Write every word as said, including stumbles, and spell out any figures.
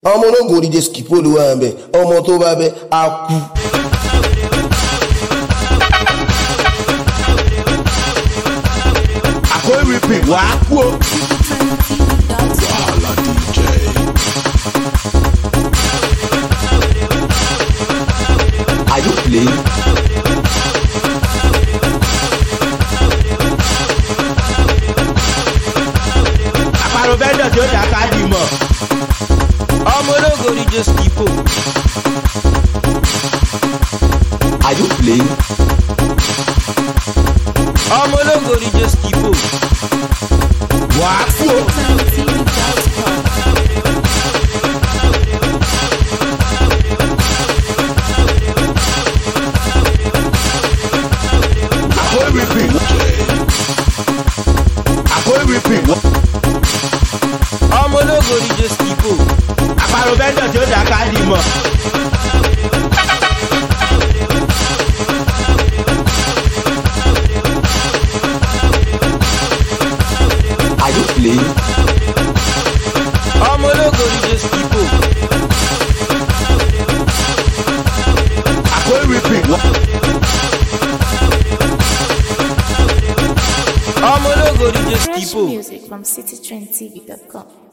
ọmọ ológun oríje skipo ló wà ń bẹ ọmọ tó bá bẹ á kú. àkórí pè wá kú o. Wàhálà D J. Are you playing? àpàrọ̀ bẹ́ẹ̀ tí ó dà ká dì mọ̀. ọmọ ológo oríje skipo. Are you playing? ọmọ ológo oríje skipo. wá kú o. àkórí pè wá. àkórí pè wá. ọmọ ológo oríje skipo. àpàrọ̀ bẹ́ẹ̀ tí ó dà ká dì mọ̀. Are you playing? ọmọ ológo oríje skipo. àkórí pè wá. ọmọ ológo oríje Fresh skipo. music from city trend t v dot com.